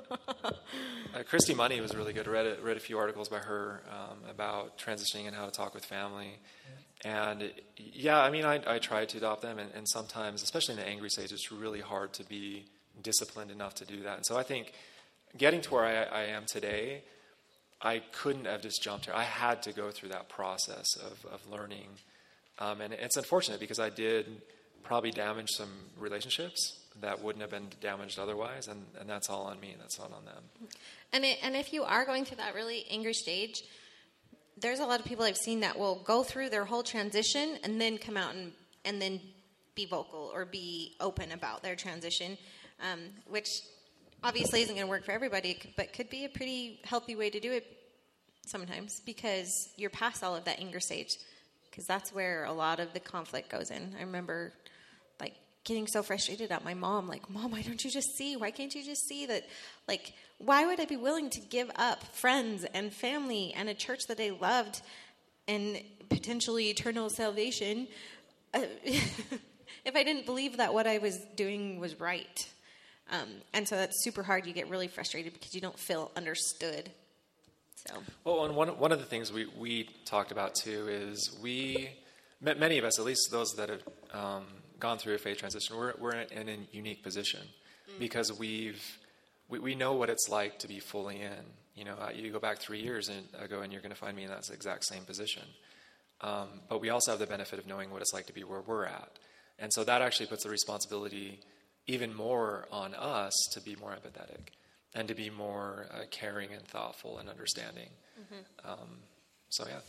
uh, Christy Money was really good. I read a, read a few articles by her um, about transitioning and how to talk with family. And it, yeah, I mean, I, I tried to adopt them, and, and sometimes, especially in the angry stage, it's really hard to be disciplined enough to do that. And so I think getting to where I, I am today, I couldn't have just jumped here. I had to go through that process of, of learning. Um, and it's unfortunate because I did probably damage some relationships that wouldn't have been damaged otherwise, and, and that's all on me. That's not on them. And it, and if you are going through that really angry stage, there's a lot of people I've seen that will go through their whole transition and then come out and, and then be vocal or be open about their transition, um, which obviously isn't going to work for everybody, but could be a pretty healthy way to do it sometimes because you're past all of that anger stage, because that's where a lot of the conflict goes in. I remember like getting so frustrated at my mom, like, Mom, why don't you just see? Why can't you just see that, like, why would I be willing to give up friends and family and a church that I loved and potentially eternal salvation uh, if I didn't believe that what I was doing was right? Um, and so that's super hard. You get really frustrated because you don't feel understood. So, Well, and one one of the things we, we talked about too is we, ma- many of us, at least those that have um, gone through a faith transition, we're we're in a unique position mm. because we've we, we know what it's like to be fully in. You know, uh, you go back three years and, ago, and you're going to find me in that exact same position. Um, but we also have the benefit of knowing what it's like to be where we're at, and so that actually puts the responsibility even more on us to be more empathetic and to be more uh, caring and thoughtful and understanding. Mm-hmm. Um, so, yeah.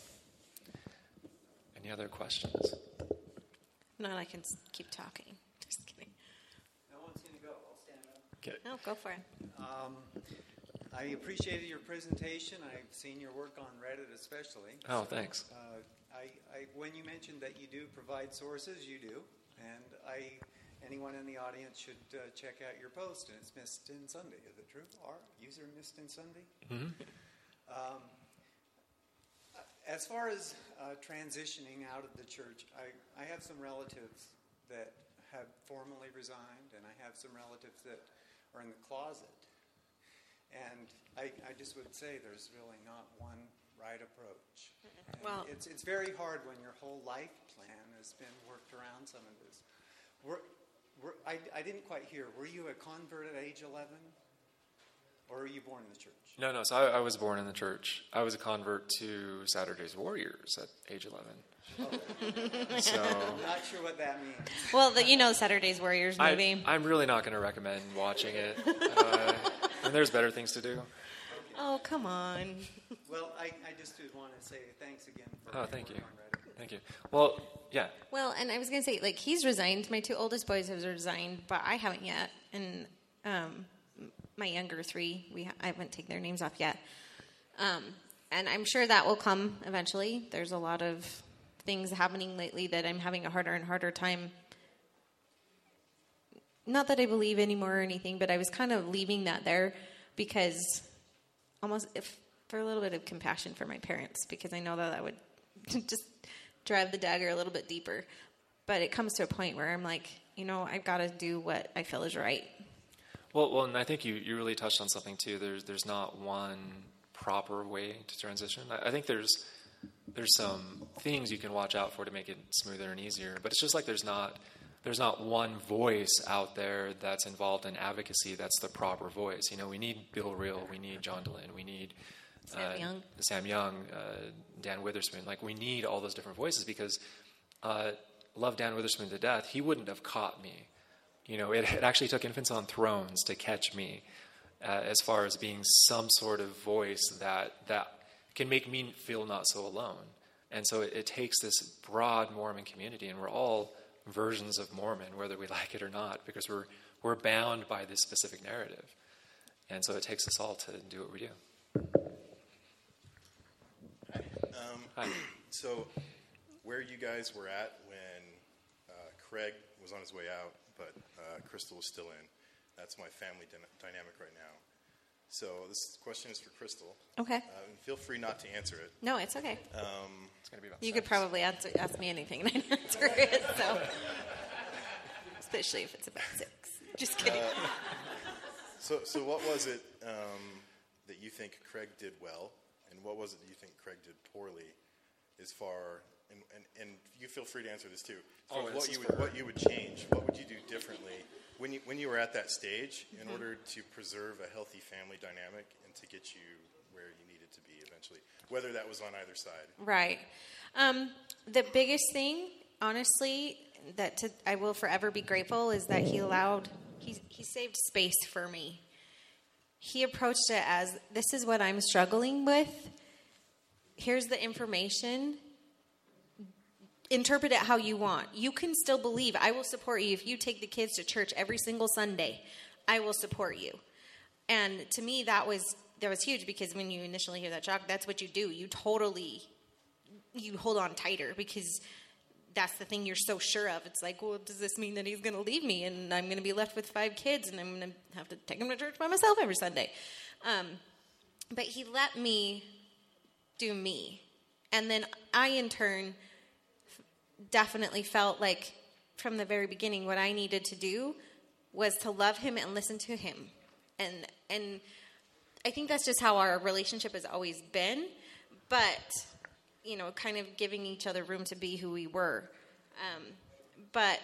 Any other questions? no, I can s- keep talking. Just kidding. No one's going to go. I'll stand up. Okay. No, go for it. Um, I appreciated your presentation. I've seen your work on Reddit especially. Oh, thanks. Uh, I, I, when you mentioned that you do provide sources, you do. And I... Anyone in the audience should uh, check out your post, and it's Missed in Sunday. Is it true? Our user Missed in Sunday? Mm-hmm. Um, as far as uh, transitioning out of the church, I, I have some relatives that have formally resigned, and I have some relatives that are in the closet. And I, I just would say there's really not one right approach. And Well- it's, it's very hard when your whole life plan has been worked around some of this. We're, Were, I, I didn't quite hear. Were you a convert at age eleven? Or were you born in the church? No, no. So I, I was born in the church. I was a convert to Saturday's Warriors at age eleven. Okay. So I'm not sure what that means. Well, the, you know Saturday's Warriors movie. I, I'm really not going to recommend watching it. Uh, and there's better things to do. Oh, come on. Well, I, I just did want to say thanks again for Oh, your thank work you. on Reddit. Thank you. Well, yeah. Well, and I was going to say, like, he's resigned. My two oldest boys have resigned, but I haven't yet. And um, my younger three, we ha- I haven't taken their names off yet. Um, and I'm sure that will come eventually. There's a lot of things happening lately that I'm having a harder and harder time. Not that I believe anymore or anything, but I was kind of leaving that there because almost if for a little bit of compassion for my parents, because I know that that would just drive the dagger a little bit deeper. But it comes to a point where I'm like, you know, I've got to do what I feel is right. Well, well, and I think you, you really touched on something too. There's there's not one proper way to transition. I, I think there's there's some things you can watch out for to make it smoother and easier. But it's just like there's not there's not one voice out there that's involved in advocacy that's the proper voice. You know, we need Bill Reel, we need John Dehlin, we need Sam uh, Young. Sam Young, uh, Dan Witherspoon. Like, we need all those different voices because uh, love Dan Witherspoon to death. He wouldn't have caught me. You know, it, it actually took Infants on Thrones to catch me uh, as far as being some sort of voice that that can make me feel not so alone. And so it, it takes this broad Mormon community, and we're all versions of Mormon, whether we like it or not, because we're we're bound by this specific narrative. And so it takes us all to do what we do. Um, Hi. So, where you guys were at when uh, Craig was on his way out, but uh, Crystal was still in, that's my family dyna- dynamic right now. So, this question is for Crystal. Okay. Uh, and feel free not to answer it. No, it's okay. Um, It's going to be about You sex. could probably answer, ask me anything and I'd answer it. So, especially if it's about sex. Just kidding. so, so what was it um, that you think Craig did well, and what was it that you think Craig did poorly, as far and and, and you feel free to answer this too. As far Oh, as this what is you would for her. what you would change, what would you do differently when you when you were at that stage in Mm-hmm. order to preserve a healthy family dynamic and to get you where you needed to be eventually, whether that was on either side. Right. Um, the biggest thing, honestly, that to, I will forever be grateful is that he allowed, he, he saved space for me. He approached it as, this is what I'm struggling with. Here's the information. Interpret it how you want. You can still believe. I will support you. If you take the kids to church every single Sunday, I will support you. And to me, that was that was huge, because when you initially hear that shock, that's what you do. You totally, you hold on tighter, because that's the thing you're so sure of. It's like, well, does this mean that he's going to leave me and I'm going to be left with five kids and I'm going to have to take him to church by myself every Sunday? Um, but he let me do me. And then I, in turn, definitely felt like from the very beginning what I needed to do was to love him and listen to him. And and I think that's just how our relationship has always been. But, you know, kind of giving each other room to be who we were. Um, but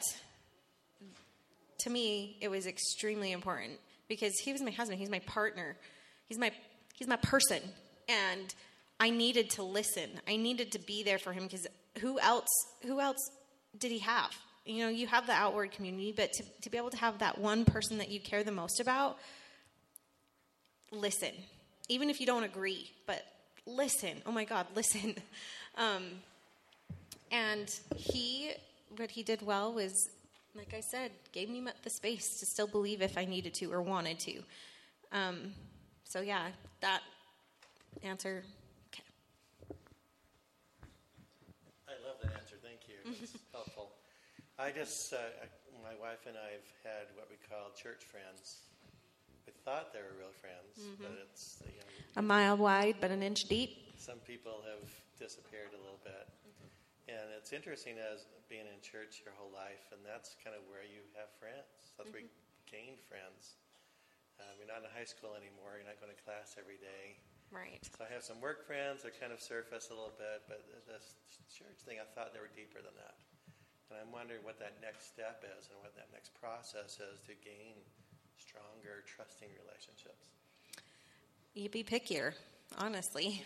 to me, it was extremely important because he was my husband. He's my partner. He's my he's my person. And I needed to listen. I needed to be there for him, because who else who else did he have? You know, you have the outward community, but to, to be able to have that one person that you care the most about, listen. Even if you don't agree, but listen. Oh my God, listen. Um, and he, what he did well was, like I said, gave me the space to still believe if I needed to or wanted to. Um, so yeah, that answer. Okay. I love that answer. Thank you. It's helpful. I just, uh, I- my wife and I have had what we call church friends. We thought they were real friends, but it's, you know, A mile wide, but an inch deep. some people have disappeared a little bit. And it's interesting as being in church your whole life, and that's kind of where you have friends. That's where you gain friends. Um, you're not in high school anymore. You're not going to class every day. Right. So I have some work friends that kind of surface a little bit, but this church thing, I thought they were deeper than that. And I'm wondering what that next step is and what that next process is to gain stronger, trusting relationships. You be pickier, honestly.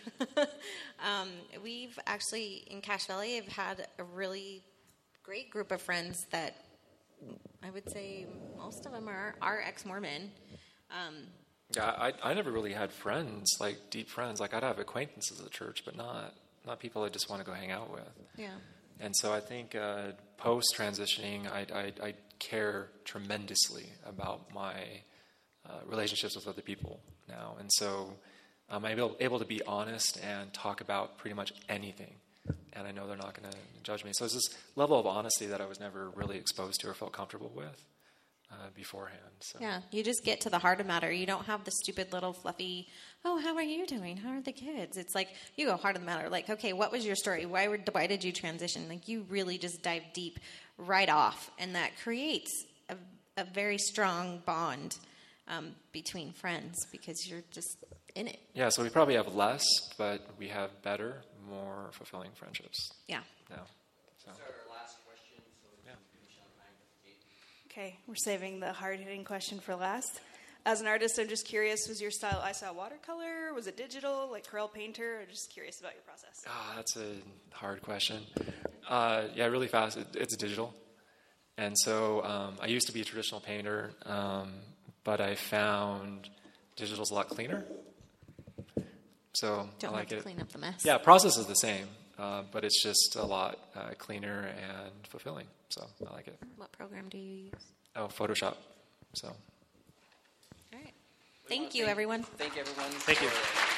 um, we've actually, in Cache Valley, have had a really great group of friends that I would say most of them are, are ex-Mormon. Um, Yeah, I I never really had friends, like deep friends. Like I'd have acquaintances at church, but not not people I just want to go hang out with. yeah. And so I think uh, post transitioning, I, I I care tremendously about my uh, relationships with other people now, and so um, I'm able, able to be honest and talk about pretty much anything, and I know they're not going to judge me. So it's this level of honesty that I was never really exposed to or felt comfortable with uh, beforehand. So. Yeah, you just get to the heart of matter. You don't have the stupid little fluffy, oh, how are you doing? How are the kids? It's like, you go heart of the matter. Like, okay, what was your story? Why were, why did you transition? Like, you really just dive deep right off. And that creates a, a very strong bond um, between friends because you're just in it. Yeah, so we probably have less, but we have better, more fulfilling friendships Yeah. now. So. That's our last question, so we can finish on time. Okay, we're saving the hard-hitting question for last. As an artist, I'm just curious, was your style, I saw watercolor, was it digital, like Corel Painter? I'm just curious about your process. Ah, that's a hard question. Uh, yeah, really fast. It, it's digital. And so um, I used to be a traditional painter, um, but I found digital's a lot cleaner. So Don't I have like to it. clean up the mess. Yeah, process is the same, uh, but it's just a lot uh, cleaner and fulfilling. So I like it. What program do you use? Oh, Photoshop. So. All right. But Thank wanna you, everyone. Thank everyone. Thank you. for-